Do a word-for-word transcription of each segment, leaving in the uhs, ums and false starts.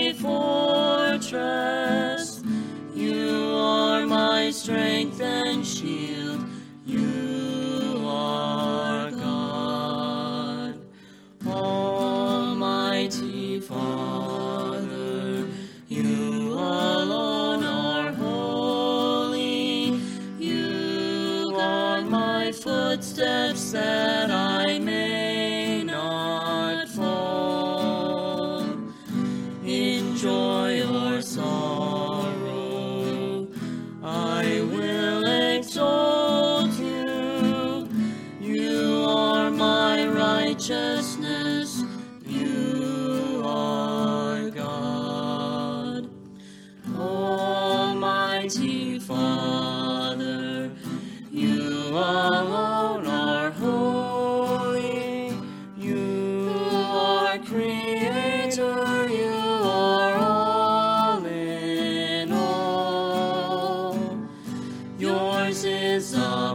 my fortress. You are my strength and shield. You are God. Almighty Father, you alone are holy. You guide my footsteps that I may not fall. In joy or sorrow, I will exalt you. You are my righteousness. You are God. Almighty Father, you alone are holy. You are Creator. You are all in all. Yours is the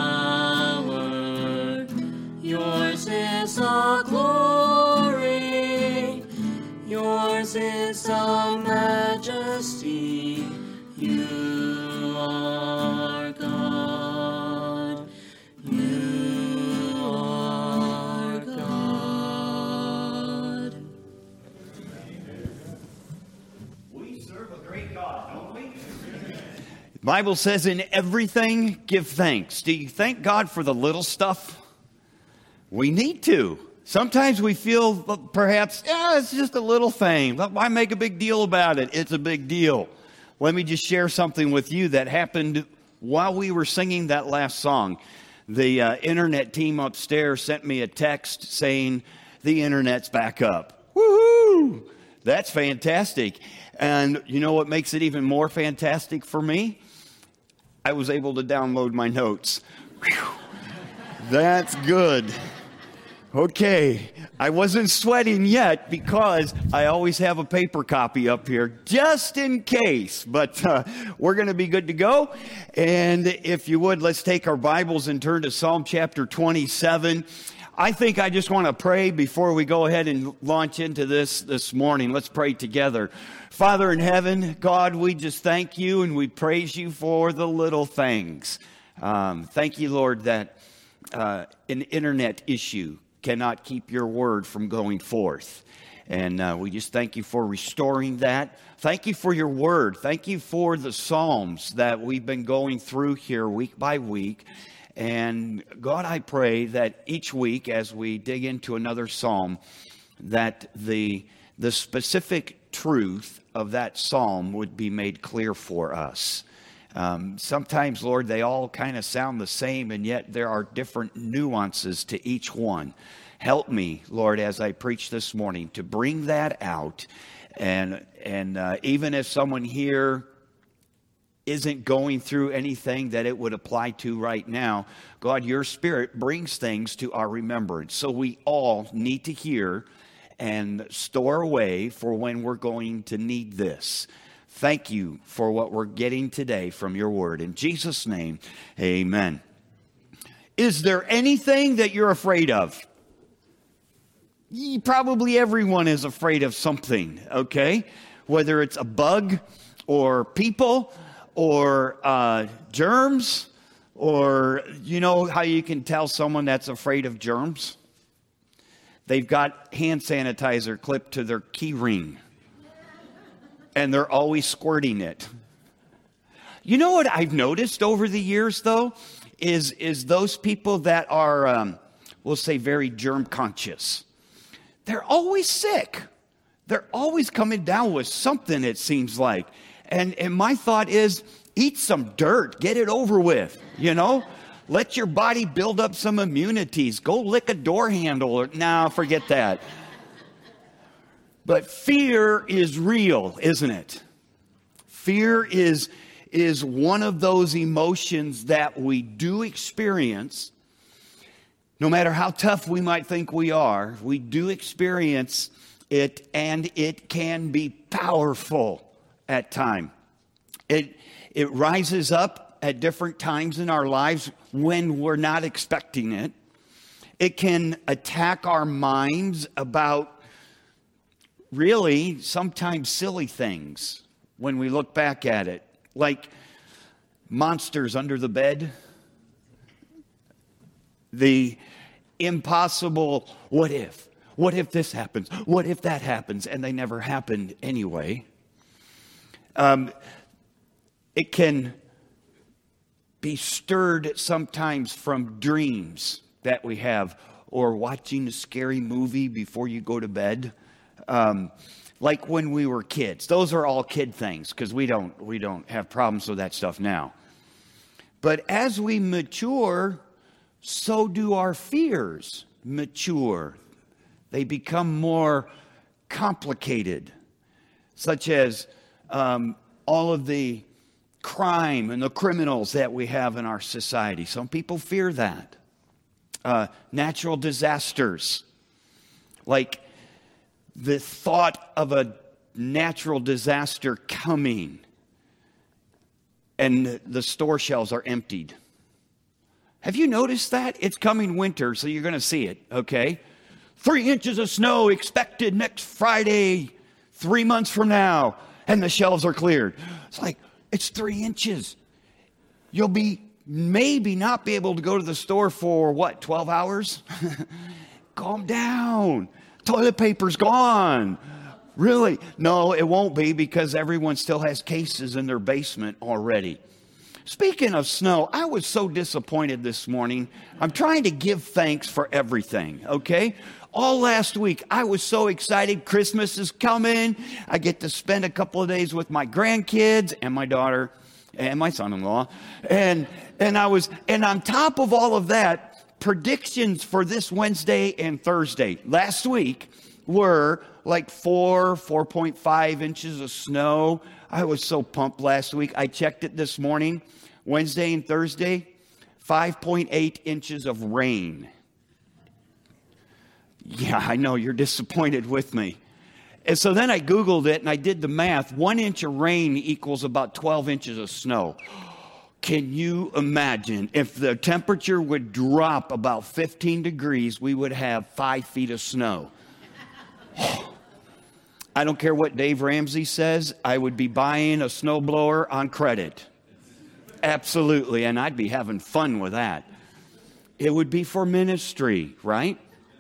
power. Yours is the glory. Yours is the majesty. You are God. You are God. We serve a great God, don't we? The Bible says, in everything, give thanks. Do you thank God for the little stuff? We need to. Sometimes we feel perhaps, yeah, it's just a little thing. Why make a big deal about it? It's a big deal. Let me just share something with you that happened while we were singing that last song. The uh, internet team upstairs sent me a text saying the internet's back up. Woohoo! That's fantastic. And you know what makes it even more fantastic for me? I was able to download my notes. Whew. That's good. Okay, I wasn't sweating yet because I always have a paper copy up here just in case. But uh, we're going to be good to go. And if you would, let's take our Bibles and turn to Psalm chapter twenty-seven. I think I just want to pray before we go ahead and launch into this this morning. Let's pray together. Father in heaven, God, we just thank you and we praise you for the little things. Um, thank you, Lord, that uh, an internet issue cannot keep your word from going forth. And uh, we just thank you for restoring that. Thank you for your word. Thank you for the Psalms that we've been going through here week by week. And God, I pray that each week as we dig into another Psalm, that the, the specific truth of that Psalm would be made clear for us. Um, sometimes, Lord, they all kind of sound the same, and yet there are different nuances to each one. Help me, Lord, as I preach this morning, to bring that out. And, and uh, even if someone here isn't going through anything that it would apply to right now, God, your Spirit brings things to our remembrance. So we all need to hear and store away for when we're going to need this. Thank you for what we're getting today from your word. In Jesus' name, amen. Is there anything that you're afraid of? Probably everyone is afraid of something, okay? Whether it's a bug or people or uh, germs, or you know how you can tell someone that's afraid of germs? They've got hand sanitizer clipped to their key ring. And they're always squirting it. You know what I've noticed over the years, though, is, is those people that are, um, we'll say, very germ conscious. They're always sick. They're always coming down with something, it seems like. And, and my thought is, eat some dirt. Get it over with, you know? Let your body build up some immunities. Go lick a door handle. Or, no, forget that. But fear is real, isn't it? Fear is, is one of those emotions that we do experience. No matter how tough we might think we are, we do experience it, and it can be powerful at times. It, it rises up at different times in our lives when we're not expecting it. It can attack our minds about really sometimes silly things when we look back at it, like monsters under the bed, the impossible what if, what if this happens, what if that happens, and they never happened anyway. Um, it can be stirred sometimes from dreams that we have, or watching a scary movie before you go to bed. Um, like when we were kids. Those are all kid things, because we don't we don't have problems with that stuff now. But as we mature, so do our fears mature. They become more complicated, such as um, all of the crime and the criminals that we have in our society. Some people fear that. Uh, natural disasters, like the thought of a natural disaster coming and the store shelves are emptied. Have you noticed that? It's coming winter, so you're going to see it, okay? Three inches of snow expected next Friday, three months from now, and the shelves are cleared. It's like, it's three inches. You'll be maybe not be able to go to the store for, what, twelve hours? Calm down. Toilet paper's gone. Really? No, it won't be, because everyone still has cases in their basement already. Speaking of snow, I was so disappointed this morning. I'm trying to give thanks for everything, okay? All last week, I was so excited. Christmas is coming. I get to spend a couple of days with my grandkids and my daughter and my son-in-law. And and I was, and on top of all of that, predictions for this Wednesday and Thursday last week were like four, four point five inches of snow. I was so pumped last week. I checked it this morning. Wednesday and Thursday, five point eight inches of rain. Yeah, I know you're disappointed with me. And so then I Googled it and I did the math. One inch of rain equals about twelve inches of snow. Can you imagine if the temperature would drop about fifteen degrees, we would have five feet of snow. I don't care what Dave Ramsey says, I would be buying a snowblower on credit. Absolutely, and I'd be having fun with that. It would be for ministry, right?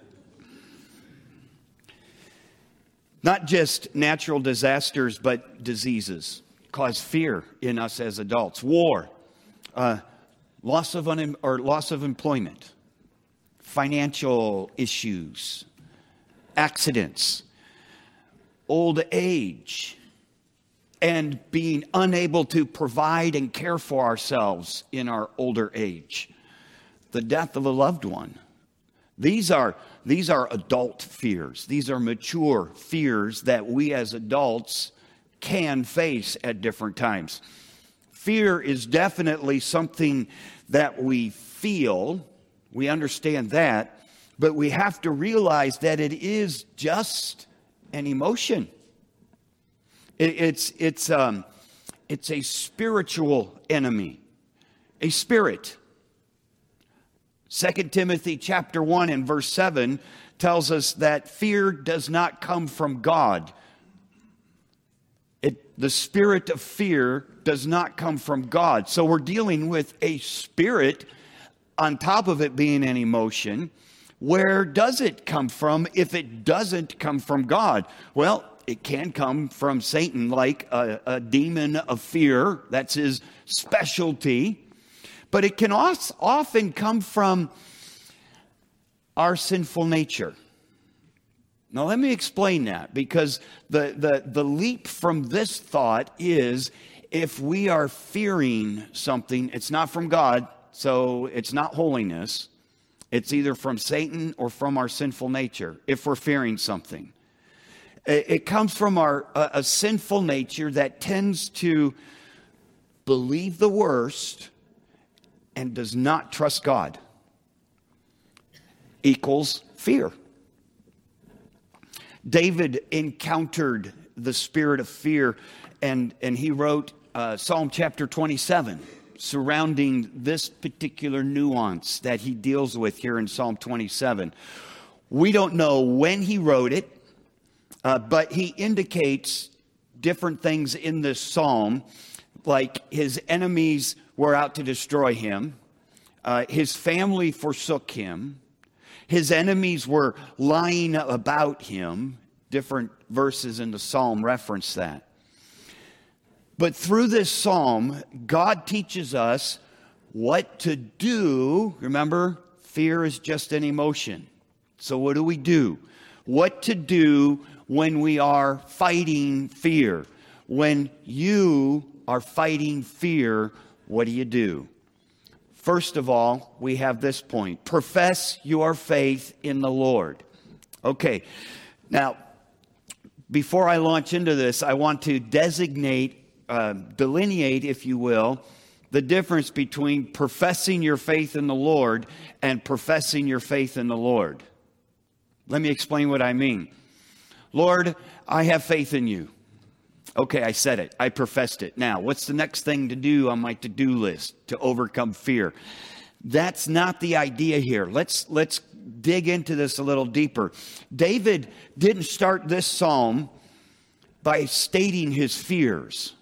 Not just natural disasters, but diseases cause fear in us as adults. War, uh, loss of un- or loss of employment, financial issues, accidents, old age, and being unable to provide and care for ourselves in our older age. The death of a loved one. These are, these are adult fears. These are mature fears that we as adults can face at different times. Fear is definitely something that we feel. We understand that. But we have to realize that it is just an emotion. It, it's, it's, um, it's a spiritual enemy, a spirit. Second Timothy chapter one and verse seven tells us that fear does not come from God. It, the spirit of fear does not come from God. So we're dealing with a spirit on top of it being an emotion. Where does it come from if it doesn't come from God? Well, it can come from Satan, like a, a demon of fear. That's his specialty. But it can also often come from our sinful nature. Now, let me explain that, because the, the, the leap from this thought is if we are fearing something, it's not from God, so it's not holiness. It's either from Satan or from our sinful nature, if we're fearing something. It, it comes from our a, a sinful nature that tends to believe the worst and does not trust God. Equals fear. David encountered the spirit of fear, and, and he wrote uh, Psalm chapter twenty-seven. Surrounding this particular nuance that he deals with here in Psalm twenty-seven. We don't know when he wrote it. Uh, but he indicates different things in this psalm, like his enemies were out to destroy him. Uh, his family forsook him. His enemies were lying about him. Different verses in the psalm reference that. But through this psalm, God teaches us what to do. Remember, fear is just an emotion. So what do we do? What to do when we are fighting fear? When you are fighting fear, what do you do? First of all, we have this point. Profess your faith in the Lord. Okay, now, before I launch into this, I want to designate Uh, delineate, if you will, the difference between professing your faith in the Lord and professing your faith in the Lord. Let me explain what I mean. Lord, I have faith in you. Okay, I said it. I professed it. Now, what's the next thing to do on my to-do list to overcome fear? That's not the idea here. Let's, let's dig into this a little deeper. David didn't start this psalm by stating his fears.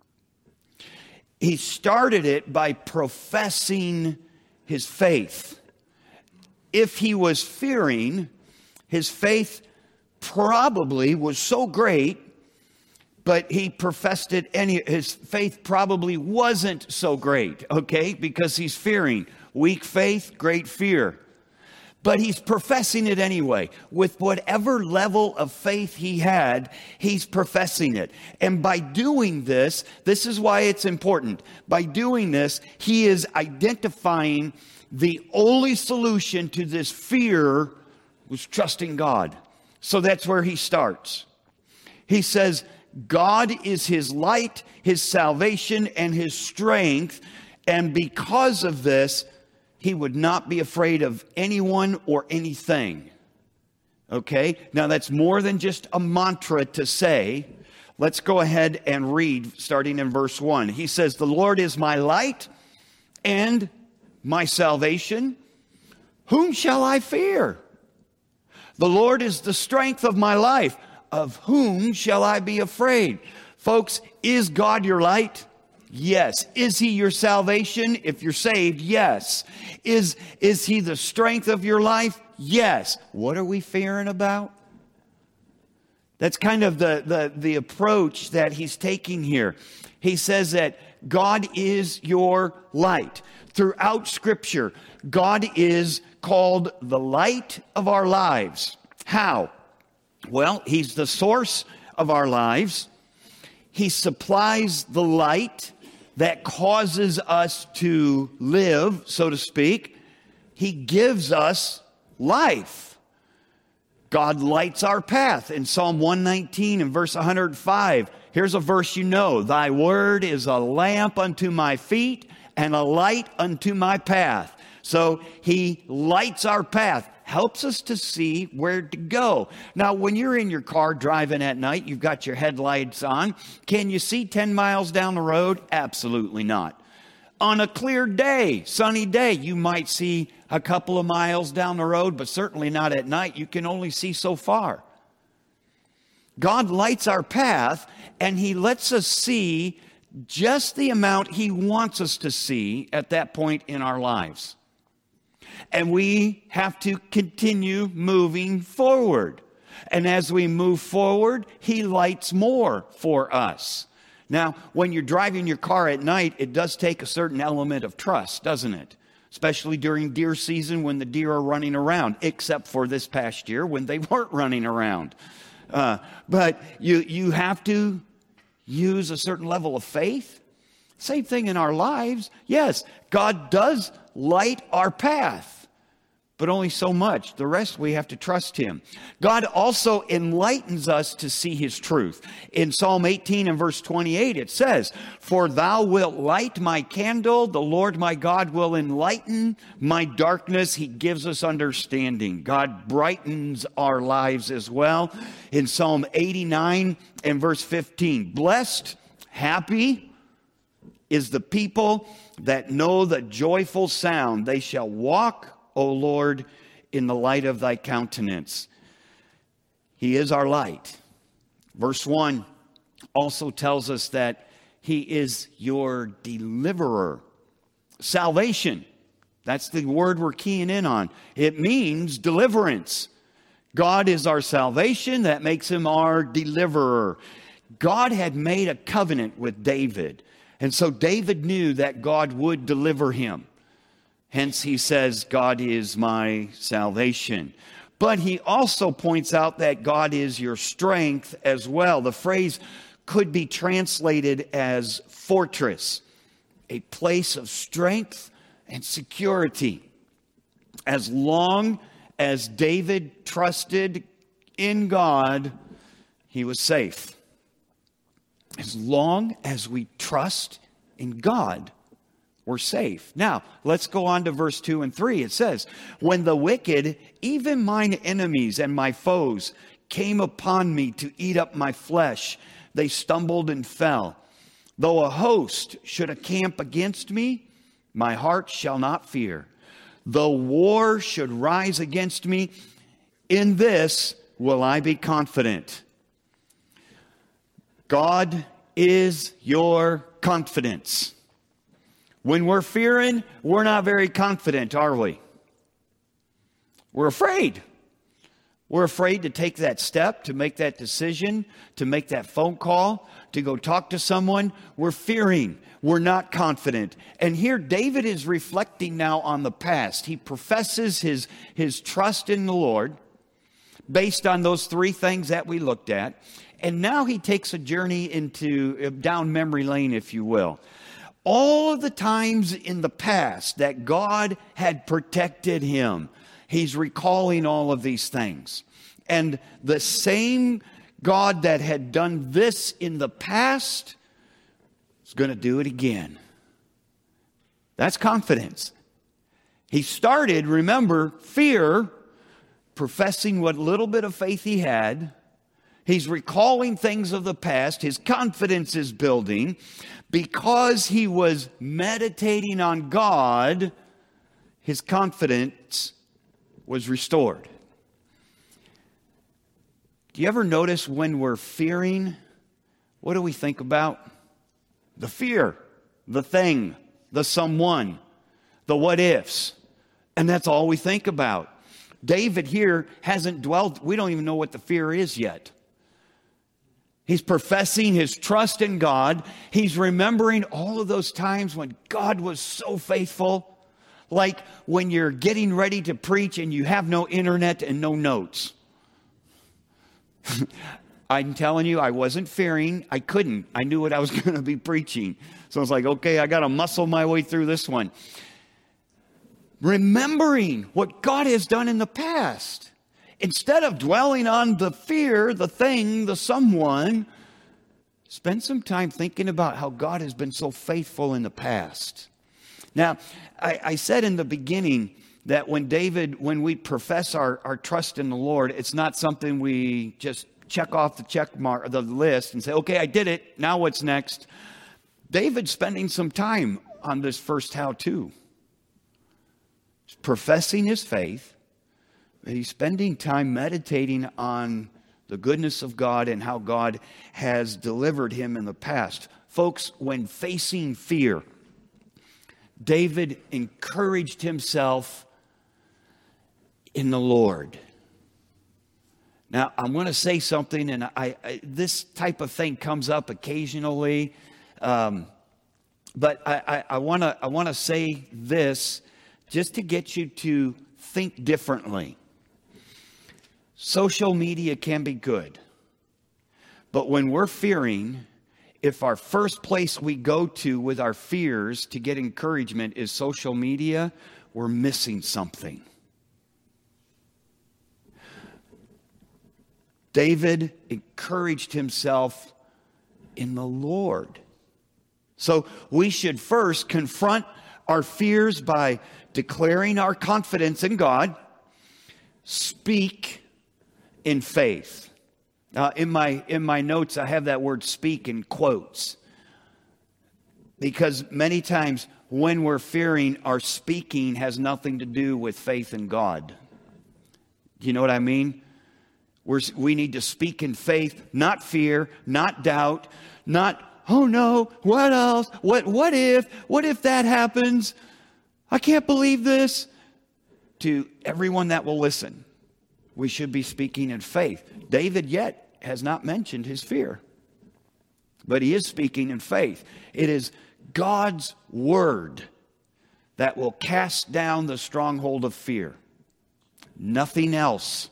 He started it by professing his faith. If he was fearing, his faith probably was so great, but he professed it any, his faith probably wasn't so great, okay? Because he's fearing. Weak faith, great fear. But he's professing it anyway. With whatever level of faith he had, he's professing it. And by doing this, this is why it's important. By doing this, he is identifying the only solution to this fear was trusting God. So that's where he starts. He says, God is his light, his salvation, and his strength. And because of this, he would not be afraid of anyone or anything. Okay? Now that's more than just a mantra to say. Let's go ahead and read starting in verse one. He says, the Lord is my light and my salvation. Whom shall I fear? The Lord is the strength of my life. Of whom shall I be afraid? Folks, is God your light? Yes. Is he your salvation? If you're saved, yes. Is, is he the strength of your life? Yes. What are we fearing about? That's kind of the, the, the approach that he's taking here. He says that God is your light. Throughout Scripture, God is called the light of our lives. How? Well, he's the source of our lives. He supplies the light that causes us to live, so to speak. He gives us life. God lights our path. In Psalm one nineteen and verse one hundred five, here's a verse you know. Thy word is a lamp unto my feet and a light unto my path. So he lights our path, helps us to see where to go. Now, when you're in your car driving at night, you've got your headlights on. Can you see ten miles down the road? Absolutely not. On a clear day, sunny day, you might see a couple of miles down the road, but certainly not at night. You can only see so far. God lights our path, and he lets us see just the amount he wants us to see at that point in our lives. And we have to continue moving forward. And as we move forward, he lights more for us. Now, when you're driving your car at night, it does take a certain element of trust, doesn't it? Especially during deer season when the deer are running around, except for this past year when they weren't running around. Uh, but you, you have to use a certain level of faith. Same thing in our lives. Yes, God does light our path, but only so much. The rest we have to trust him. God also enlightens us to see his truth. In Psalm eighteen and verse twenty-eight, it says, for thou wilt light my candle, the Lord my God will enlighten my darkness. He gives us understanding. God brightens our lives as well. In Psalm eighty-nine and verse fifteen, blessed, happy is the people that know the joyful sound. They shall walk, O Lord, in the light of thy countenance. He is our light. Verse one also tells us that he is your deliverer. Salvation, that's the word we're keying in on. It means deliverance. God is our salvation. That makes him our deliverer. God had made a covenant with David. And so David knew that God would deliver him. Hence he says, God is my salvation. But he also points out that God is your strength as well. The phrase could be translated as fortress, a place of strength and security. As long as David trusted in God, he was safe. As long as we trust in God, we're safe. Now, let's go on to verse two and three. It says, when the wicked, even mine enemies and my foes, came upon me to eat up my flesh, they stumbled and fell. Though a host should encamp against me, my heart shall not fear. Though war should rise against me, in this will I be confident. God is your confidence. When we're fearing, we're not very confident, are we? We're afraid. We're afraid to take that step, to make that decision, to make that phone call, to go talk to someone. We're fearing. We're not confident. And here David is reflecting now on the past. He professes his, his trust in the Lord based on those three things that we looked at. And now he takes a journey into down memory lane, if you will. All of the times in the past that God had protected him, he's recalling all of these things. And the same God that had done this in the past is going to do it again. That's confidence. He started, remember, fear, professing what little bit of faith he had. He's recalling things of the past. His confidence is building. Because he was meditating on God, his confidence was restored. Do you ever notice when we're fearing, what do we think about? The fear, the thing, the someone, the what ifs. And that's all we think about. David here hasn't dwelt, we don't even know what the fear is yet. He's professing his trust in God. He's remembering all of those times when God was so faithful. Like when you're getting ready to preach and you have no internet and no notes. I'm telling you, I wasn't fearing. I couldn't. I knew what I was going to be preaching. So I was like, okay, I got to muscle my way through this one. Remembering what God has done in the past. Instead of dwelling on the fear, the thing, the someone, spend some time thinking about how God has been so faithful in the past. Now, I, I said in the beginning that when David, when we profess our, our trust in the Lord, it's not something we just check off the check mark, the list and say, okay, I did it. Now what's next? David's spending some time on this first how-to. He's professing his faith. He's spending time meditating on the goodness of God and how God has delivered him in the past. Folks, when facing fear, David encouraged himself in the Lord. Now, I'm going to say something, and I, I this type of thing comes up occasionally, um, but I, I, I want to I want to say this just to get you to think differently. Social media can be good, but when we're fearing, if our first place we go to with our fears to get encouragement is social media, we're missing something. David encouraged himself in the Lord. So we should first confront our fears by declaring our confidence in God, speak in faith. Now, in my in my notes, I have that word speak in quotes. Because many times when we're fearing, our speaking has nothing to do with faith in God. Do you know what I mean? We're, we need to speak in faith, not fear, not doubt, not, oh no, what else? What, what if? What if that happens? I can't believe this. To everyone that will listen, we should be speaking in faith. David yet has not mentioned his fear, but he is speaking in faith. It is God's word that will cast down the stronghold of fear. Nothing else.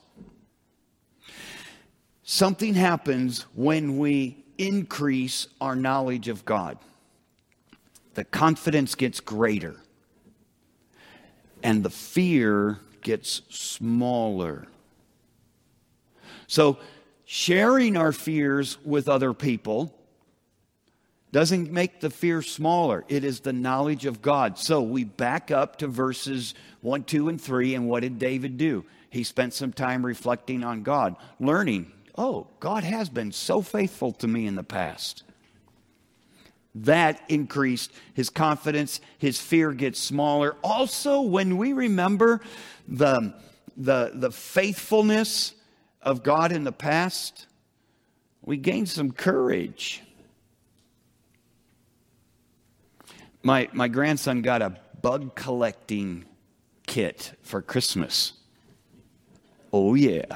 Something happens when we increase our knowledge of God. The confidence gets greater, and the fear gets smaller. So, sharing our fears with other people doesn't make the fear smaller. It is the knowledge of God. So, we back up to verses one, two, and three, and what did David do? He spent some time reflecting on God, learning, oh, God has been so faithful to me in the past. That increased his confidence. His fear gets smaller. Also, when we remember the, the, the faithfulness of God in the past, we gain some courage. My, my grandson got a bug collecting kit for Christmas. Oh, yeah.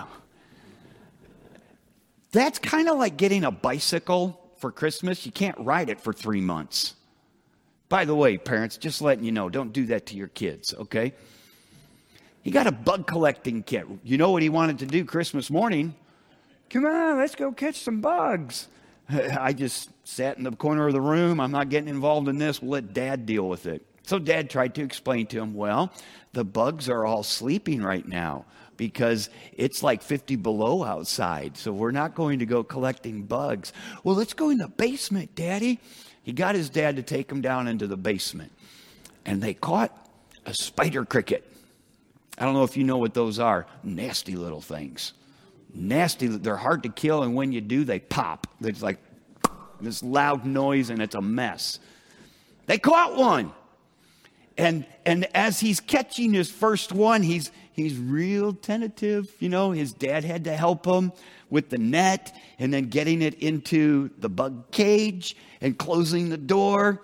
That's kind of like getting a bicycle for Christmas. You can't ride it for three months. By the way, parents, just letting you know, don't do that to your kids, okay? He got a bug collecting kit. You know what he wanted to do Christmas morning? Come on, let's go catch some bugs. I just sat in the corner of the room. I'm not getting involved in this. We'll let Dad deal with it. So Dad tried to explain to him, well, the bugs are all sleeping right now because it's like fifty below outside. So we're not going to go collecting bugs. Well, let's go in the basement, Daddy. He got his dad to take him down into the basement. And they caught a spider cricket. I don't know if you know what those are. Nasty little things. Nasty. They're hard to kill, and when you do, they pop. It's like this loud noise, and it's a mess. They caught one. And and as he's catching his first one, he's he's real tentative. You know, his dad had to help him with the net and then getting it into the bug cage and closing the door.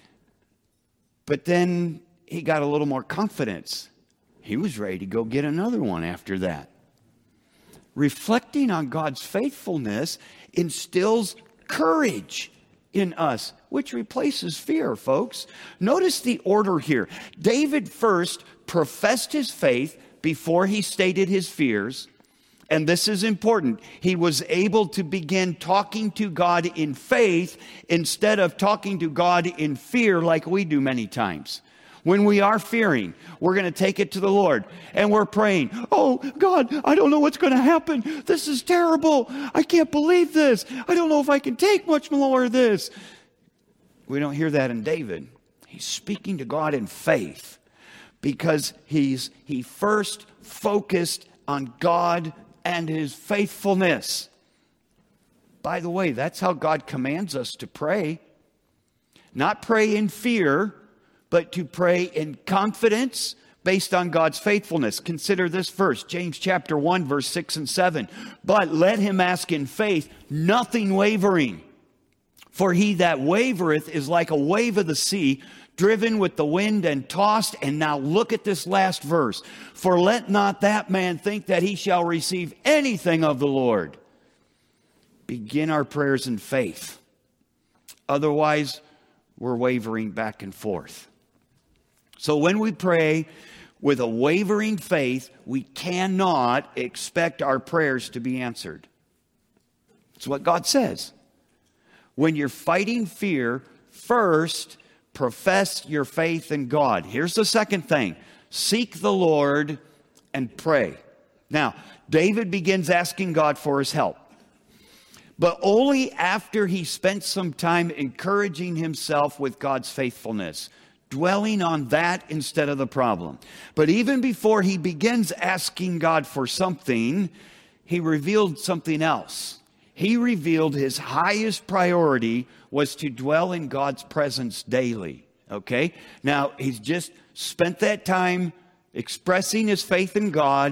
But then he got a little more confidence. He was ready to go get another one after that. Reflecting on God's faithfulness instills courage in us, which replaces fear, folks. Notice the order here. David first professed his faith before he stated his fears. And this is important. He was able to begin talking to God in faith instead of talking to God in fear like we do many times. When we are fearing, we're going to take it to the Lord and we're praying, oh, God, I don't know what's going to happen. This is terrible. I can't believe this. I don't know if I can take much more of this. We don't hear that in David. He's speaking to God in faith because he's he first focused on God and his faithfulness. By the way, that's how God commands us to pray. Not pray in fear, but to pray in confidence based on God's faithfulness. Consider this verse, James chapter one, verse six and seven. But let him ask in faith, nothing wavering. For he that wavereth is like a wave of the sea, driven with the wind and tossed. And now look at this last verse. For let not that man think that he shall receive anything of the Lord. Begin our prayers in faith. Otherwise, we're wavering back and forth. So when we pray with a wavering faith, we cannot expect our prayers to be answered. It's what God says. When you're fighting fear, first profess your faith in God. Here's the second thing. Seek the Lord and pray. Now, David begins asking God for his help. But only after he spent some time encouraging himself with God's faithfulness, dwelling on that instead of the problem. But even before he begins asking God for something, he revealed something else. He revealed his highest priority was to dwell in God's presence daily. Okay? Now, he's just spent that time expressing his faith in God,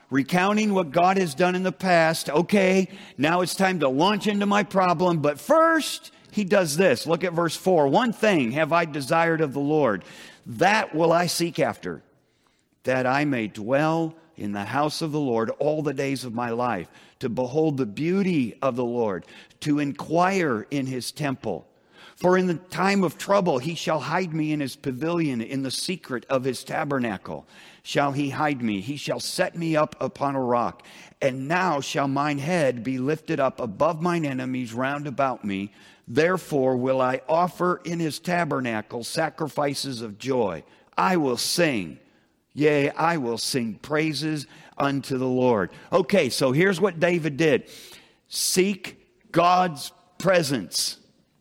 recounting what God has done in the past. Okay, now it's time to launch into my problem. But first, he does this. Look at verse four. One thing have I desired of the Lord, that will I seek after, that I may dwell in the house of the Lord all the days of my life, to behold the beauty of the Lord, to inquire in his temple. For in the time of trouble he shall hide me in his pavilion, in the secret of his tabernacle shall he hide me. He shall set me up upon a rock. And now shall mine head be lifted up above mine enemies round about me. Therefore will I offer in his tabernacle sacrifices of joy. I will sing. Yea, I will sing praises unto the Lord. Okay, so here's what David did. Seek God's presence.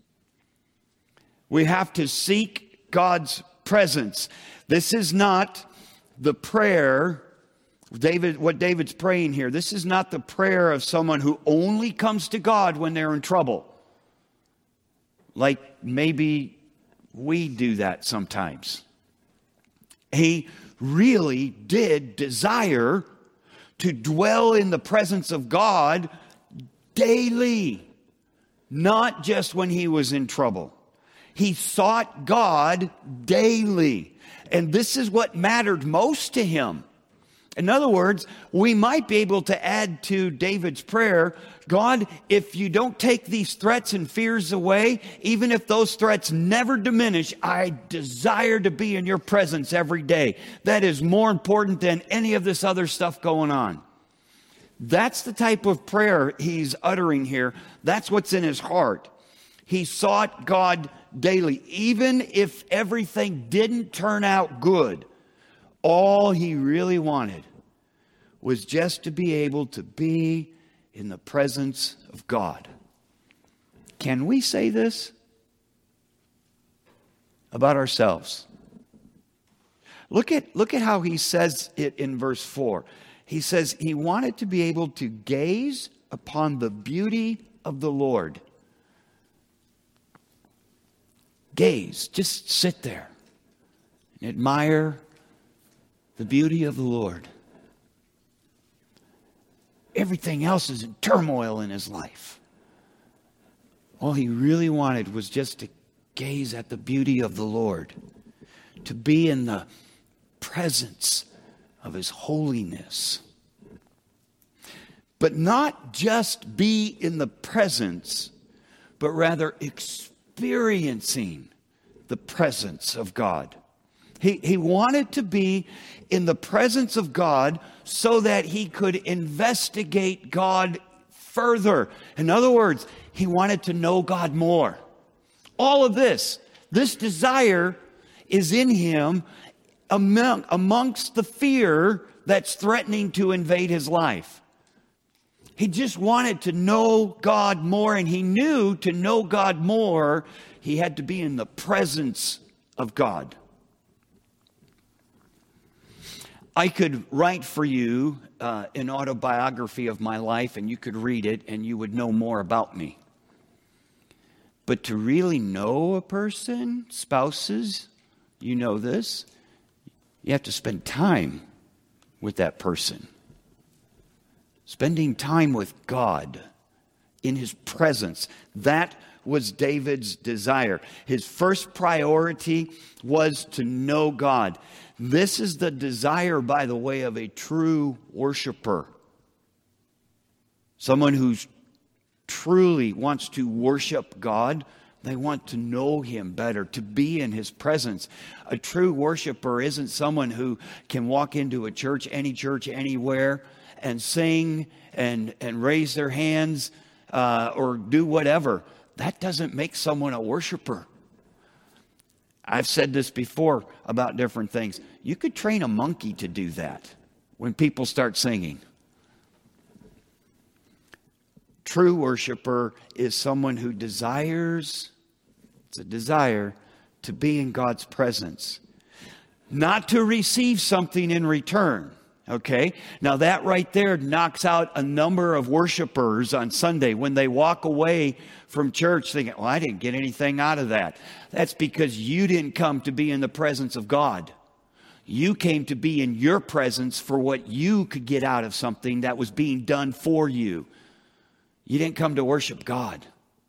We have to seek God's presence. This is not the prayer, David, what David's praying here. This is not the prayer of someone who only comes to God when they're in trouble. Like maybe we do that sometimes. He really did desire to dwell in the presence of God daily, not just when he was in trouble. He sought God daily, and this is what mattered most to him. In other words, we might be able to add to David's prayer, God, if you don't take these threats and fears away, even if those threats never diminish, I desire to be in your presence every day. That is more important than any of this other stuff going on. That's the type of prayer he's uttering here. That's what's in his heart. He sought God daily, even if everything didn't turn out good. All he really wanted was just to be able to be in the presence of God. Can we say this about ourselves? Look at, look at how he says it in verse four. He says he wanted to be able to gaze upon the beauty of the Lord. Gaze, just sit there and admire the beauty of the Lord. Everything else is in turmoil in his life. All he really wanted was just to gaze at the beauty of the Lord, to be in the presence of his holiness. But not just be in the presence, but rather experiencing the presence of God. He, he wanted to be in the presence of God so that he could investigate God further. In other words, he wanted to know God more. All of this, this desire is in him among, amongst the fear that's threatening to invade his life. He just wanted to know God more, and he knew to know God more, he had to be in the presence of God. I could write for you uh, an autobiography of my life, and you could read it, and you would know more about me. But to really know a person, spouses, you know this, you have to spend time with that person. Spending time with God in his presence. That was David's desire. His first priority was to know God. This is the desire, by the way, of a true worshiper. Someone who truly wants to worship God. They want to know him better, to be in his presence. A true worshiper isn't someone who can walk into a church, any church, anywhere, and sing and, and raise their hands uh, or do whatever. That doesn't make someone a worshiper. I've said this before about different things. You could train a monkey to do that when people start singing. True worshiper is someone who desires, it's a desire, to be in God's presence. Not to receive something in return. Okay? Now that right there knocks out a number of worshipers on Sunday when they walk away from church thinking, well, I didn't get anything out of that. That's because you didn't come to be in the presence of God. You came to be in your presence for what you could get out of something that was being done for you. You didn't come to worship God.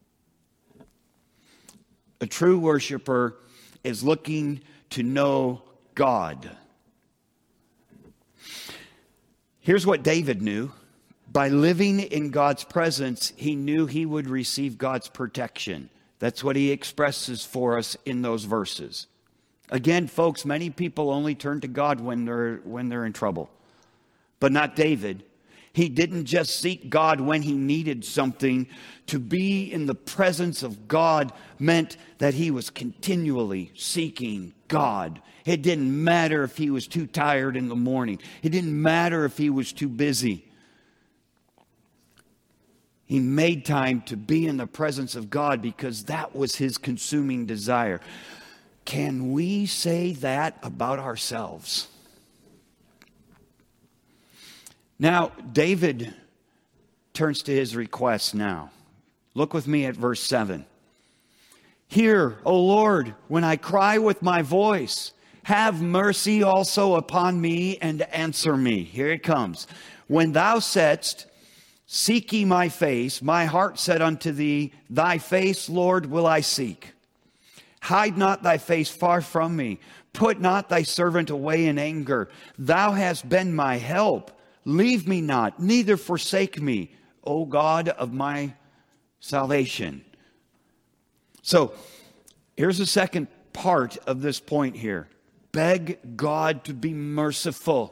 A true worshiper is looking to know God. Here's what David knew. By living in God's presence, he knew he would receive God's protection. That's what he expresses for us in those verses. Again, folks, many people only turn to God when they're when they're in trouble. But not David. He didn't just seek God when he needed something. To be in the presence of God meant that he was continually seeking God. It didn't matter if he was too tired in the morning. It didn't matter if he was too busy. He made time to be in the presence of God because that was his consuming desire. Can we say that about ourselves? Now, David turns to his request now. Look with me at verse seven. Hear, O Lord, when I cry with my voice. Have mercy also upon me and answer me. Here it comes. When thou saidst, seek ye my face, my heart said unto thee, thy face, Lord, will I seek. Hide not thy face far from me. Put not thy servant away in anger. Thou hast been my help. Leave me not, neither forsake me, O God of my salvation. So, here's the second part of this point here. Beg God to be merciful.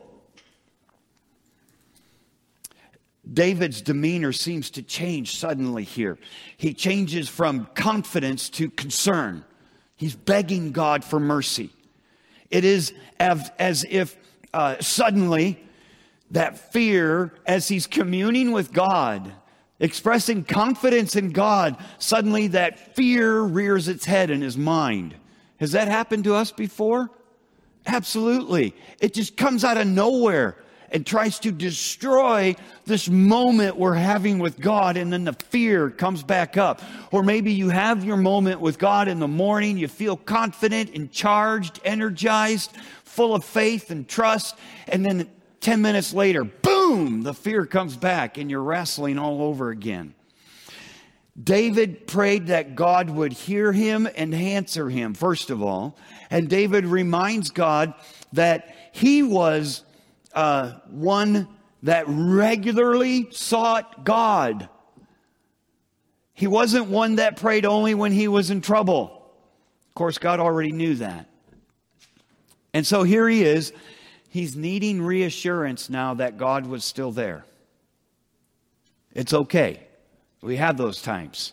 David's demeanor seems to change suddenly here. He changes from confidence to concern. He's begging God for mercy. It is as, as if uh, suddenly that fear, as he's communing with God, expressing confidence in God, suddenly that fear rears its head in his mind. Has that happened to us before? Absolutely. It just comes out of nowhere and tries to destroy this moment we're having with God, and then the fear comes back up. Or maybe you have your moment with God in the morning, you feel confident and charged, energized, full of faith and trust, and then ten minutes later, boom, the fear comes back and you're wrestling all over again. David prayed that God would hear him and answer him, first of all. And David reminds God that he was uh, one that regularly sought God. He wasn't one that prayed only when he was in trouble. Of course, God already knew that. And so here he is. He's needing reassurance now that God was still there. It's okay. We have those times.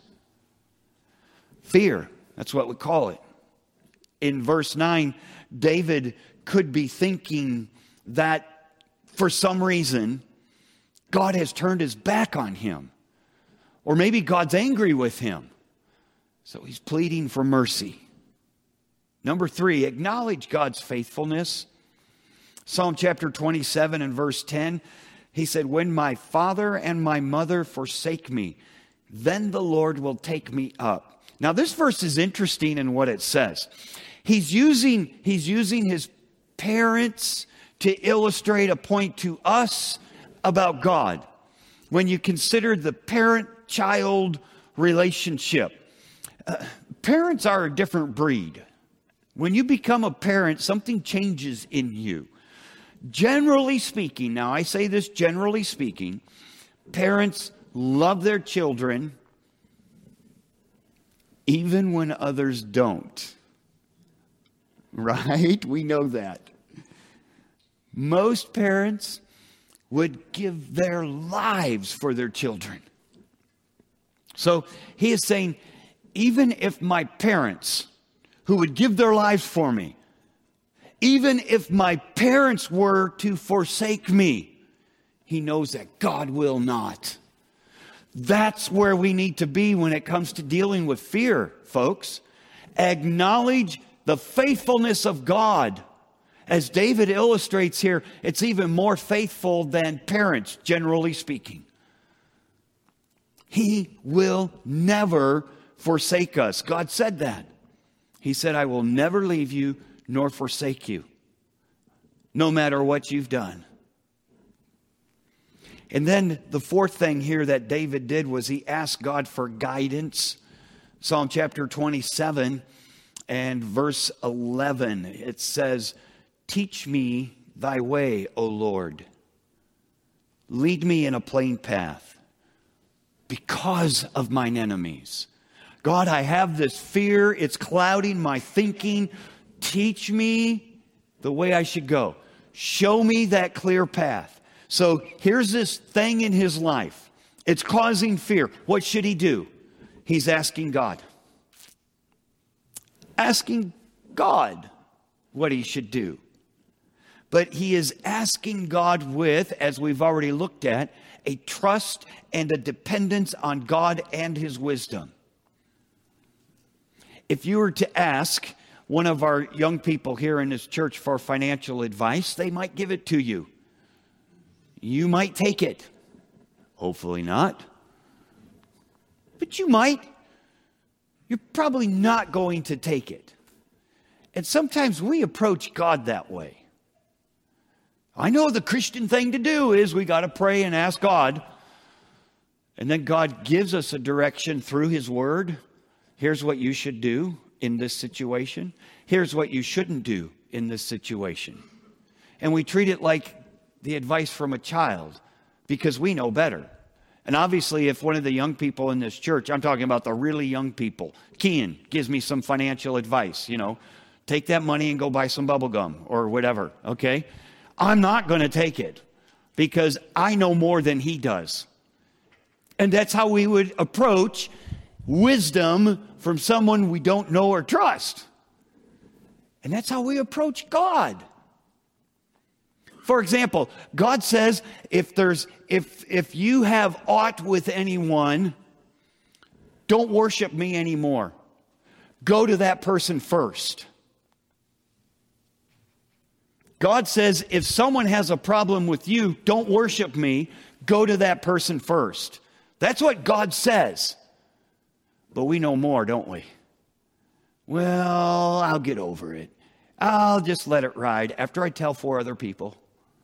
Fear, that's what we call it. In verse nine, David could be thinking that for some reason, God has turned his back on him. Or maybe God's angry with him. So he's pleading for mercy. Number three, acknowledge God's faithfulness. Psalm chapter twenty-seven and verse ten, he said, when my father and my mother forsake me, then the Lord will take me up. Now this verse is interesting in what it says. He's using, he's using his parents to illustrate a point to us about God. When you consider the parent-child relationship, uh, parents are a different breed. When you become a parent, something changes in you. Generally speaking, now I say this generally speaking, parents love their children even when others don't. Right? We know that. Most parents would give their lives for their children. So he is saying, even if my parents, who would give their lives for me, even if my parents were to forsake me, he knows that God will not. That's where we need to be when it comes to dealing with fear, folks. Acknowledge the faithfulness of God. As David illustrates here, it's even more faithful than parents, generally speaking. He will never forsake us. God said that. He said, I will never leave you nor forsake you. no matter what you've done. And then the fourth thing here that David did was he asked God for guidance. Psalm chapter twenty-seven and verse eleven, it says, "Teach me thy way, O Lord. Lead me in a plain path because of mine enemies." God, I have this fear. It's clouding my thinking. Teach me the way I should go. Show me that clear path. So here's this thing in his life. It's causing fear. What should he do? He's asking God. Asking God what he should do. But he is asking God with, as we've already looked at, a trust and a dependence on God and his wisdom. If you were to ask one of our young people here in this church for financial advice, they might give it to you. You might take it. Hopefully not. But you might. You're probably not going to take it. And sometimes we approach God that way. I know the Christian thing to do is we got to pray and ask God. And then God gives us a direction through his word. Here's what you should do in this situation. Here's what you shouldn't do in this situation. And we treat it like the advice from a child because we know better. And obviously, if one of the young people in this church, I'm talking about the really young people, Kean gives me some financial advice, you know, take that money and go buy some bubble gum or whatever, okay? I'm not going to take it because I know more than he does. And that's how we would approach wisdom from someone we don't know or trust. And that's how we approach God. For example, God says, if there's if if you have aught with anyone, don't worship me anymore. Go to that person first. God says, if someone has a problem with you, don't worship me. Go to that person first. That's what God says. But we know more, don't we? Well, I'll get over it. I'll just let it ride after I tell four other people.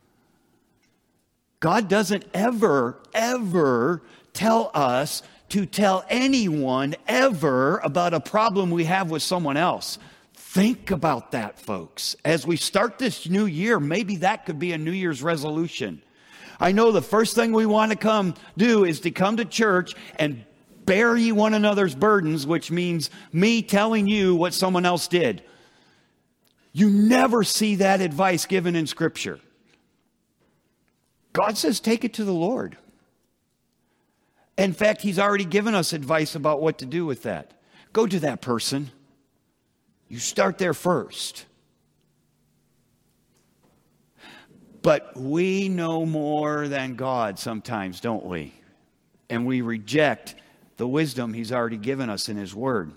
God doesn't ever, ever tell us to tell anyone ever about a problem we have with someone else. Think about that, folks. As we start this new year, maybe that could be a New Year's resolution. I know the first thing we want to come do is to come to church and bear ye one another's burdens, which means me telling you what someone else did. You never see that advice given in Scripture. God says, take it to the Lord. In fact, he's already given us advice about what to do with that. Go to that person. You start there first. But we know more than God sometimes, don't we? And we reject the wisdom he's already given us in his word.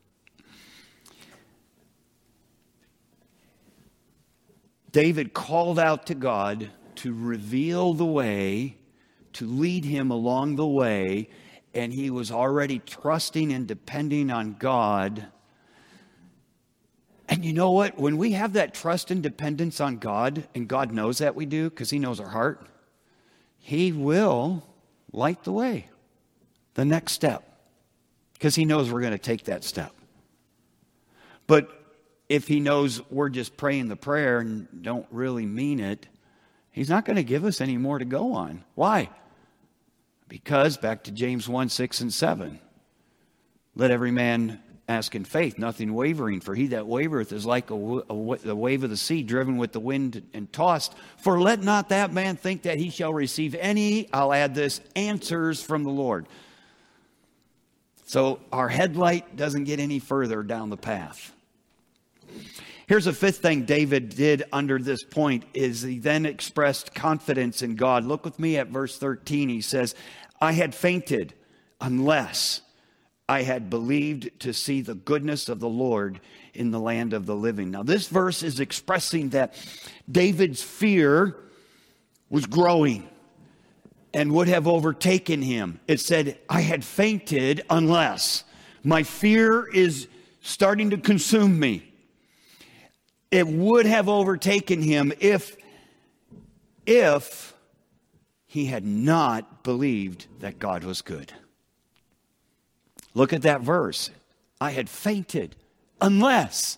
David called out to God to reveal the way, to lead him along the way, and he was already trusting and depending on God. And you know what? When we have that trust and dependence on God, and God knows that we do because he knows our heart, he will light the way, the next step, because he knows we're going to take that step. But if he knows we're just praying the prayer and don't really mean it, he's not going to give us any more to go on. Why? Because, back to James one, six and seven, let every man ask in faith, nothing wavering, for he that wavereth is like a, a, the wave of the sea, driven with the wind and tossed. For let not that man think that he shall receive any, I'll add this, answers from the Lord. So our headlight doesn't get any further down the path. Here's a fifth thing David did under this point is he then expressed confidence in God. Look with me at verse thirteen. He says, I had fainted unless I had believed to see the goodness of the Lord in the land of the living. Now, this verse is expressing that David's fear was growing and would have overtaken him. It said, I had fainted unless. My fear is starting to consume me. It would have overtaken him if if he had not believed that God was good. Look at that verse. I had fainted unless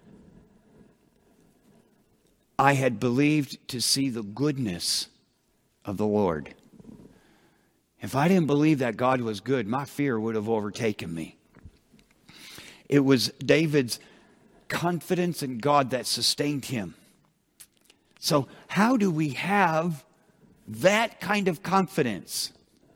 I had believed to see the goodness of the Lord. If I didn't believe that God was good, my fear would have overtaken me. It was David's confidence in God that sustained him. So how do we have that kind of confidence?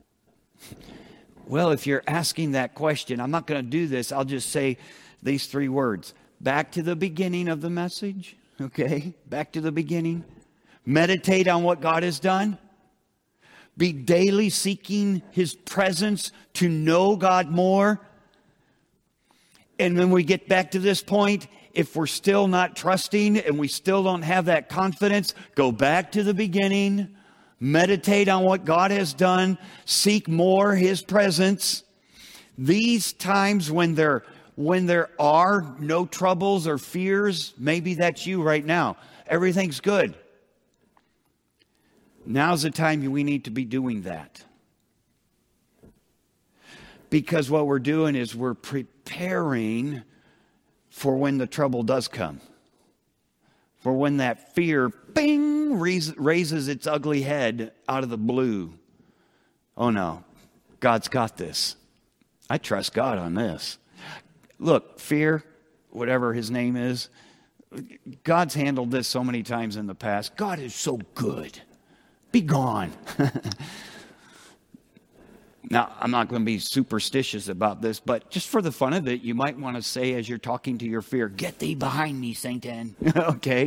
Well, if you're asking that question, I'm not going to do this. I'll just say these three words. Back to the beginning of the message. Okay, back to the beginning. Meditate on what God has done. Be daily seeking His presence to know God more. And when we get back to this point, if we're still not trusting and we still don't have that confidence, go back to the beginning. Meditate on what God has done. Seek more His presence. These times when there, when there are no troubles or fears, maybe that's you right now. Everything's good. Now's the time we need to be doing that. Because what we're doing is we're preparing for when the trouble does come. For when that fear, bing, raises its ugly head out of the blue. Oh no, God's got this. I trust God on this. Look, fear, whatever his name is, God's handled this so many times in the past. God is so good. Be gone. Now, I'm not going to be superstitious about this, but just for the fun of it, you might want to say as you're talking to your fear, get thee behind me, Satan. Okay.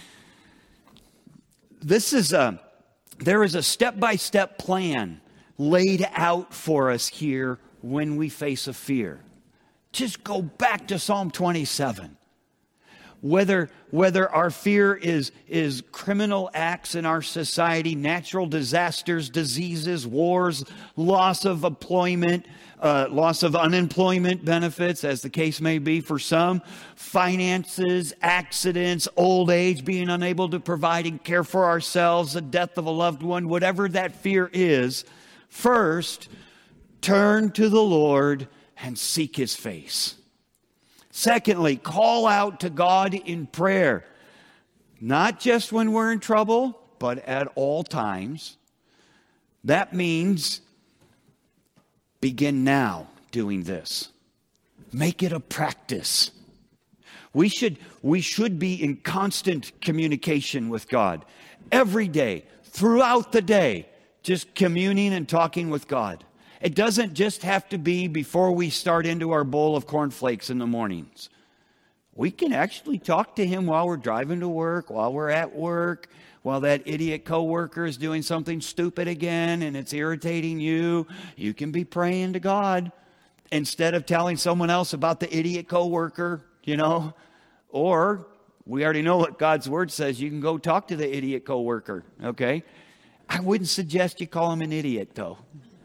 This is a, there is a step-by-step plan laid out for us here when we face a fear. Just go back to Psalm twenty-seven. Whether, whether our fear is, is criminal acts in our society, natural disasters, diseases, wars, loss of employment, uh, loss of unemployment benefits, as the case may be for some, finances, accidents, old age, being unable to provide and care for ourselves, the death of a loved one, whatever that fear is, first, turn to the Lord and seek His face. Secondly, call out to God in prayer. Not just when we're in trouble, but at all times. That means begin now doing this. Make it a practice. We should, we should be in constant communication with God. Every day, throughout the day, just communing and talking with God. It doesn't just have to be before we start into our bowl of cornflakes in the mornings. We can actually talk to Him while we're driving to work, while we're at work, while that idiot coworker is doing something stupid again and it's irritating you. You can be praying to God instead of telling someone else about the idiot coworker, you know. Or we already know what God's Word says. You can go talk to the idiot coworker, okay? I wouldn't suggest you call him an idiot, though.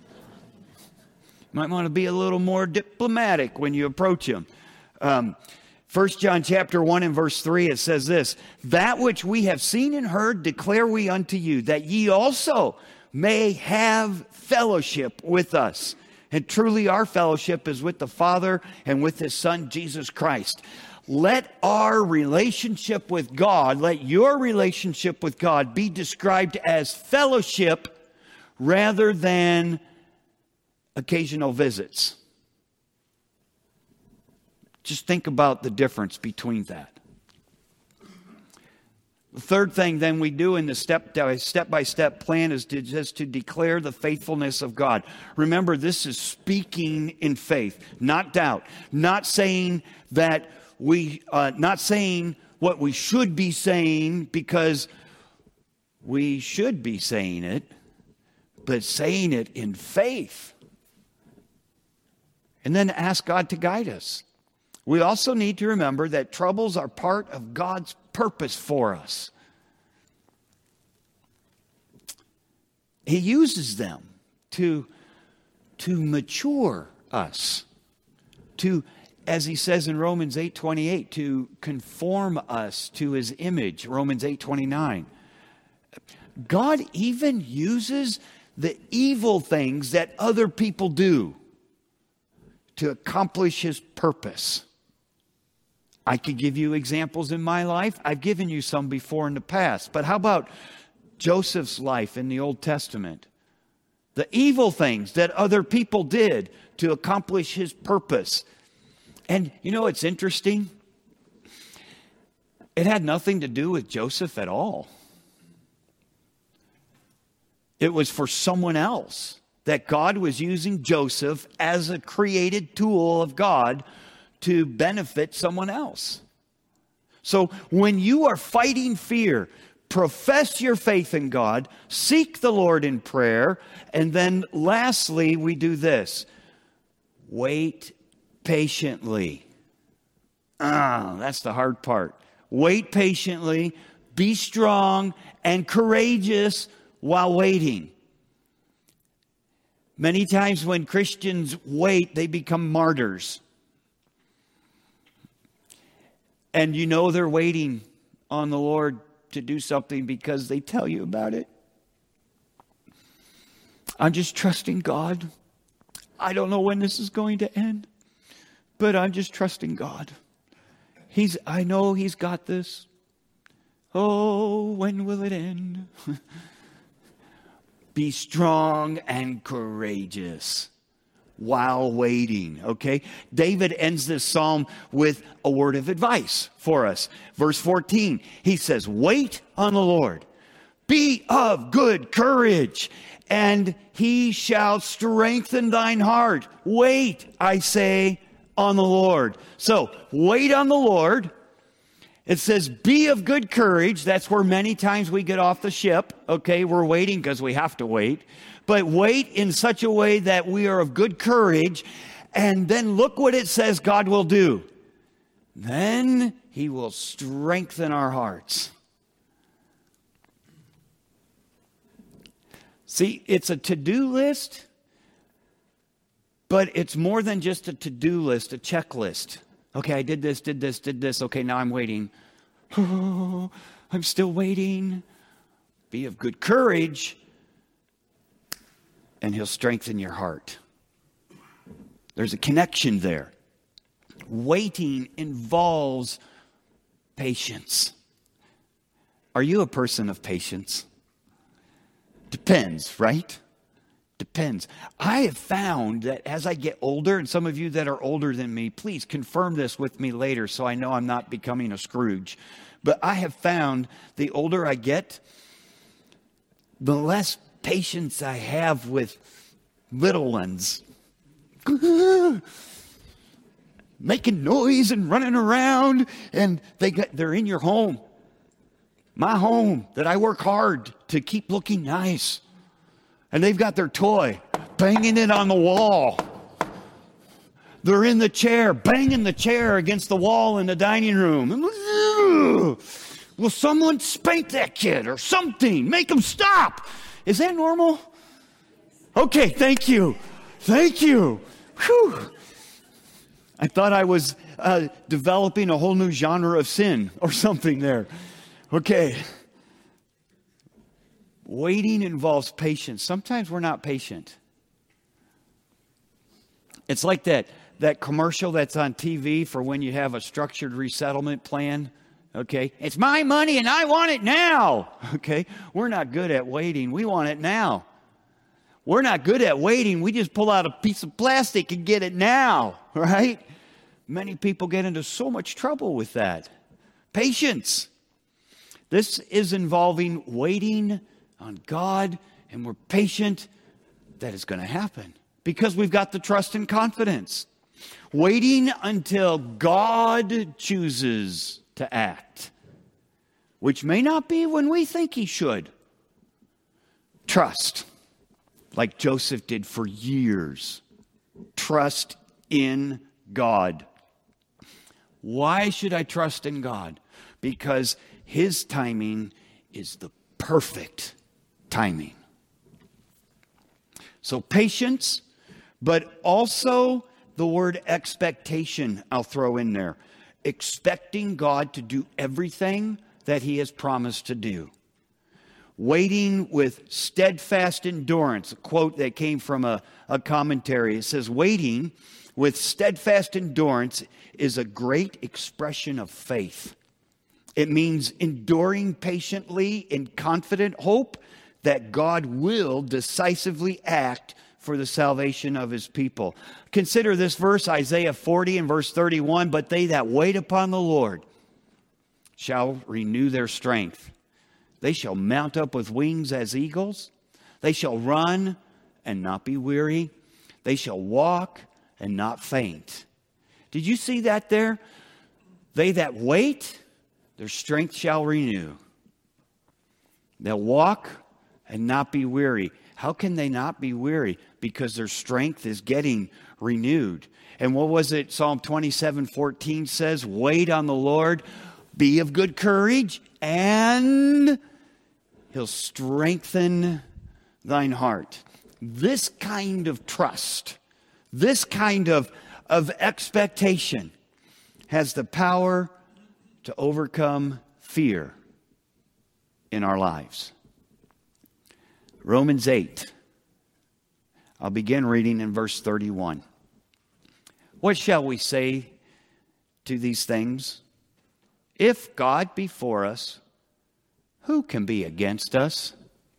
Might want to be a little more diplomatic when you approach him. Um, First John chapter one and verse three, it says this, that which we have seen and heard declare we unto you, that ye also may have fellowship with us. And truly our fellowship is with the Father and with His Son, Jesus Christ. Let our relationship with God, let your relationship with God be described as fellowship rather than occasional visits. Just think about the difference between that. The third thing then we do in the step, step-by-step plan is to just to declare the faithfulness of God. Remember, this is speaking in faith, not doubt. Not saying that we, uh, not saying what we should be saying because we should be saying it, but saying it in faith. And then ask God to guide us. We also need to remember that troubles are part of God's purpose for us. He uses them to, to mature us, to, as he says in Romans eight twenty-eight, to conform us to His image, Romans eight twenty-nine. God even uses the evil things that other people do to accomplish his purpose. I could give you examples in my life. I've given you some before in the past. But how about Joseph's life in the Old Testament? The evil things that other people did to accomplish his purpose. And you know, it's interesting. It had nothing to do with Joseph at all. It was for someone else that God was using Joseph as a created tool of God to benefit someone else. So when you are fighting fear, profess your faith in God, seek the Lord in prayer, and then lastly, we do this. Wait patiently. Ah, that's the hard part. Wait patiently, be strong and courageous while waiting. Many times when Christians wait, they become martyrs. And you know they're waiting on the Lord to do something because they tell you about it. I'm just trusting God. I don't know when this is going to end, but I'm just trusting God. He's, I know He's got this. Oh, when will it end? Be strong and courageous while waiting, okay? David ends this psalm with a word of advice for us. Verse fourteen, he says, wait on the Lord. Be of good courage, and he shall strengthen thine heart. Wait, I say, on the Lord. So, wait on the Lord. It says, be of good courage. That's where many times we get off the ship. Okay, we're waiting because we have to wait. But wait in such a way that we are of good courage. And then look what it says God will do. Then He will strengthen our hearts. See, it's a to-do list, but it's more than just a to-do list, a checklist. Okay, I did this, did this, did this. Okay, now I'm waiting. Oh, I'm still waiting. Be of good courage, and He'll strengthen your heart. There's a connection there. Waiting involves patience. Are you a person of patience? Depends, right? Depends. I have found that as I get older, and some of you that are older than me, please confirm this with me later so I know I'm not becoming a Scrooge. But I have found the older I get, the less patience I have with little ones. Making noise and running around, and they get, they're in your home. My home that I work hard to keep looking nice. And they've got their toy, banging it on the wall. They're in the chair, banging the chair against the wall in the dining room. Will someone spank that kid or something? Make him stop. Is that normal? Okay, thank you. Thank you. Whew. I thought I was uh, developing a whole new genre of sin or something there. Okay. Waiting involves patience. Sometimes we're not patient. It's like that, that commercial that's on T V for when you have a structured resettlement plan. Okay, it's my money and I want it now. Okay, we're not good at waiting. We want it now. We're not good at waiting. We just pull out a piece of plastic and get it now, right? Many people get into so much trouble with that. Patience. This is involving waiting on God, and we're patient that it's going to happen because we've got the trust and confidence. Waiting until God chooses to act, which may not be when we think He should. Trust, like Joseph did for years. Trust in God. Why should I trust in God? Because His timing is the perfect timing. So patience, but also the word expectation I'll throw in there. Expecting God to do everything that He has promised to do. Waiting with steadfast endurance. A quote that came from a, a commentary. It says, waiting with steadfast endurance is a great expression of faith. It means enduring patiently in confident hope that God will decisively act for the salvation of his people. Consider this verse, Isaiah forty and verse thirty-one. But they that wait upon the Lord shall renew their strength. They shall mount up with wings as eagles. They shall run and not be weary. They shall walk and not faint. Did you see that there? They that wait, their strength shall renew. They'll walk and not be weary. How can they not be weary? Because their strength is getting renewed. And what was it? Psalm twenty-seven fourteen says, wait on the Lord, be of good courage, and he'll strengthen thine heart. This kind of trust, this kind of, of expectation has the power to overcome fear in our lives. Romans eight. I'll begin reading in verse thirty-one. What shall we say to these things? If God be for us, who can be against us?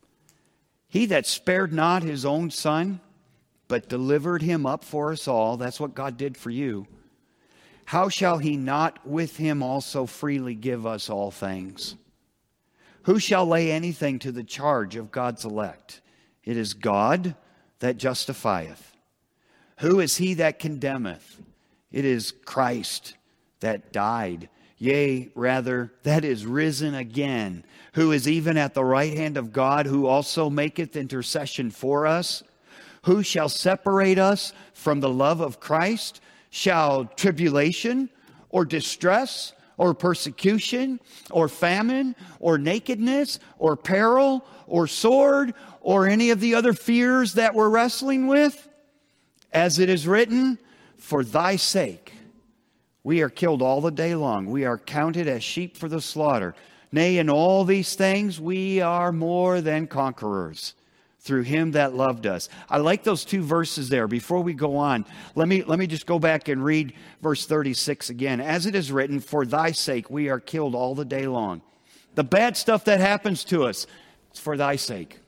He that spared not his own son, but delivered him up for us all. That's what God did for you. How shall he not with him also freely give us all things? Who shall lay anything to the charge of God's elect? It is God that justifieth. Who is he that condemneth? It is Christ that died, yea, rather, that is risen again, who is even at the right hand of God, who also maketh intercession for us. Who shall separate us from the love of Christ? Shall tribulation or distress or persecution or famine or nakedness or peril or sword or any of the other fears that we're wrestling with? As it is written, for thy sake we are killed all the day long. We are counted as sheep for the slaughter. Nay, in all these things we are more than conquerors through him that loved us. I like those two verses there. Before we go on, let me, let me just go back and read verse thirty-six again. As it is written, for thy sake we are killed all the day long. The bad stuff that happens to us, it's for thy sake.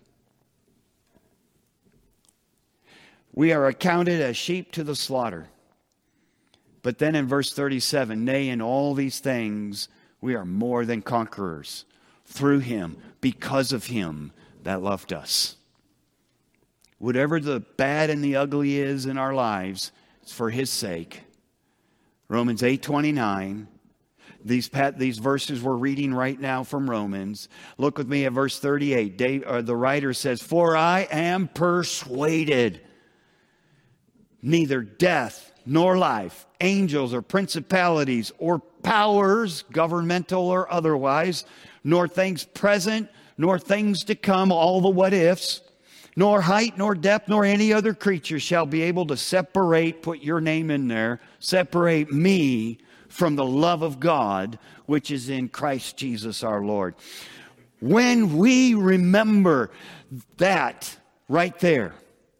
We are accounted as sheep to the slaughter. But then in verse thirty-seven, nay, in all these things we are more than conquerors through him, because of him that loved us. Whatever the bad and the ugly is in our lives, it's for his sake. Romans eight twenty-nine. These, these verses we're reading right now from Romans. Look with me at verse thirty-eight. Dave, uh, the writer says, for I am persuaded neither death nor life, angels or principalities or powers, governmental or otherwise, nor things present, nor things to come, all the what ifs, nor height, nor depth, nor any other creature shall be able to separate, put your name in there, separate me from the love of God, which is in Christ Jesus our Lord. When we remember that right there,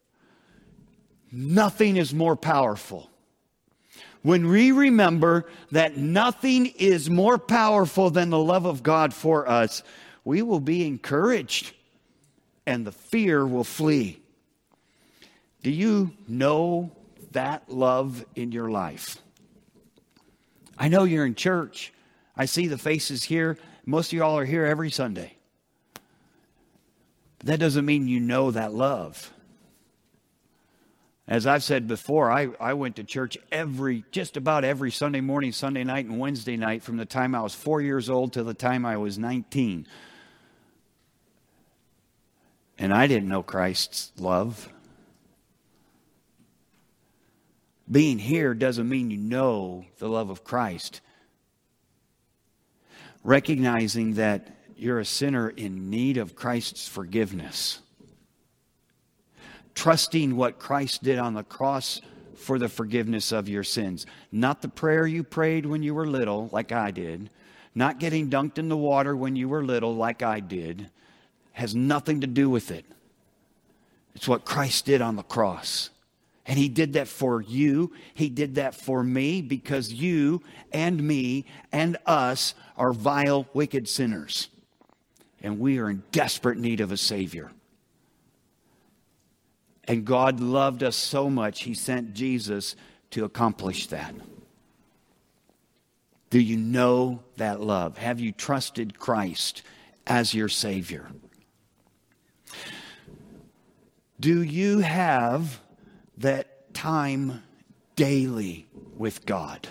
nothing is more powerful. When we remember that nothing is more powerful than the love of God for us, we will be encouraged and the fear will flee. Do you know that love in your life? I know you're in church. I see the faces here. Most of y'all are here every Sunday. But that doesn't mean you know that love. As I've said before, I, I went to church every, just about every Sunday morning, Sunday night, and Wednesday night from the time I was four years old to the time I was nineteen. And I didn't know Christ's love. Being here doesn't mean you know the love of Christ. Recognizing that you're a sinner in need of Christ's forgiveness. Trusting what Christ did on the cross for the forgiveness of your sins. Not the prayer you prayed when you were little, like I did. Not getting dunked in the water when you were little, like I did. has nothing to do with it. It's what Christ did on the cross. And he did that for you. He did that for me because you and me and us are vile, wicked sinners. And we are in desperate need of a Savior. And God loved us so much, he sent Jesus to accomplish that. Do you know that love? Have you trusted Christ as your Savior? Do you have that time daily with God?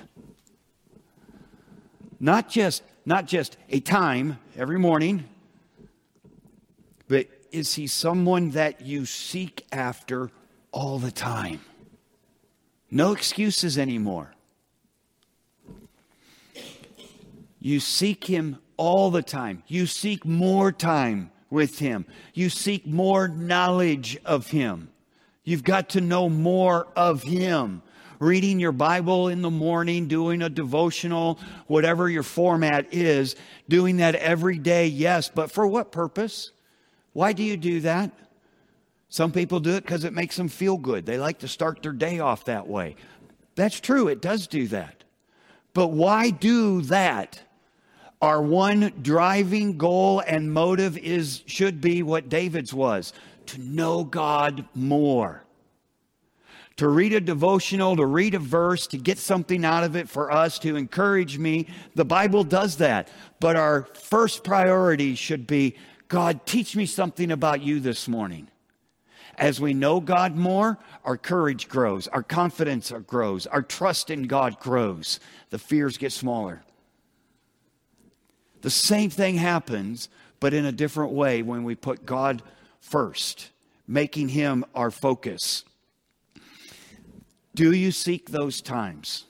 Not just, not just a time every morning, but is he someone that you seek after all the time? No excuses anymore. You seek him all the time. You seek more time with him. You seek more knowledge of him. You've got to know more of him. Reading your Bible in the morning, doing a devotional, whatever your format is, doing that every day, yes, but for what purpose? Why do you do that? Some people do it because it makes them feel good. They like to start their day off that way. That's true, it does do that. But why do that? Our one driving goal and motive is should be what David's was, to know God more. To read a devotional, to read a verse, to get something out of it for us, to encourage me. The Bible does that. But our first priority should be, God, teach me something about you this morning. As we know God more, our courage grows, our confidence grows, our trust in God grows. The fears get smaller. The same thing happens, but in a different way when we put God first, making him our focus. Do you seek those times?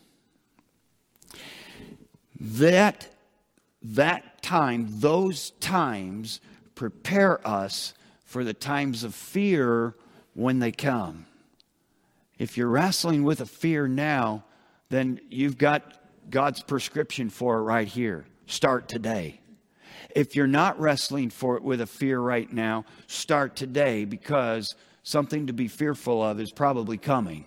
That, that time, those times prepare us for the times of fear when they come. If you're wrestling with a fear now, then you've got God's prescription for it right here. Start today. If you're not wrestling for it with a fear right now, start today, because something to be fearful of is probably coming.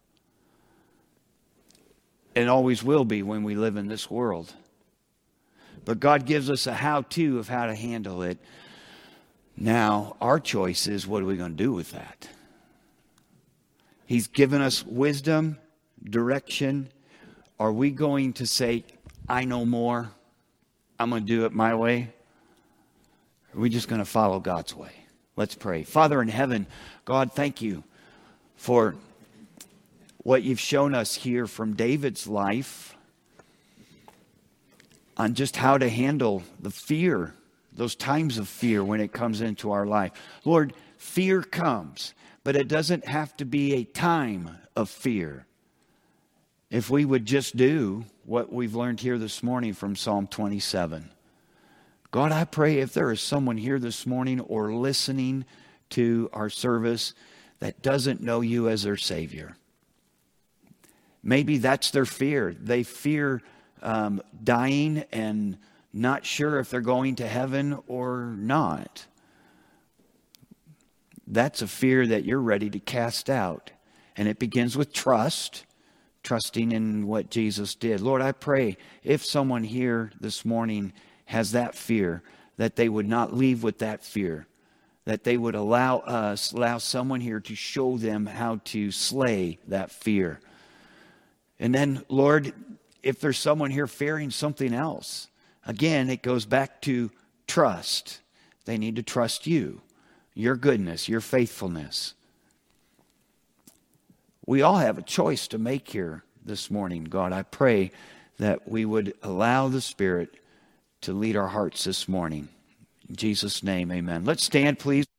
And always will be when we live in this world. But God gives us a how-to of how to handle it. Now, our choice is, what are we going to do with that? He's given us wisdom, direction. Are we going to say, I know more, I'm going to do it my way? Or are we just going to follow God's way? Let's pray. Father in heaven, God, thank you for what you've shown us here from David's life on just how to handle the fear, those times of fear when it comes into our life. Lord, fear comes, but it doesn't have to be a time of fear. If we would just do what we've learned here this morning from Psalm twenty-seven. God, I pray if there is someone here this morning or listening to our service that doesn't know you as their Savior. Maybe that's their fear. They fear um, dying and not sure if they're going to heaven or not. That's a fear that you're ready to cast out. And it begins with trust, trusting in what Jesus did. Lord, I pray if someone here this morning has that fear, that they would not leave with that fear, that they would allow us, allow someone here to show them how to slay that fear. And then, Lord, if there's someone here fearing something else, again, it goes back to trust. They need to trust you, your goodness, your faithfulness. We all have a choice to make here this morning, God. I pray that we would allow the Spirit to lead our hearts this morning. In Jesus' name, amen. Let's stand, please.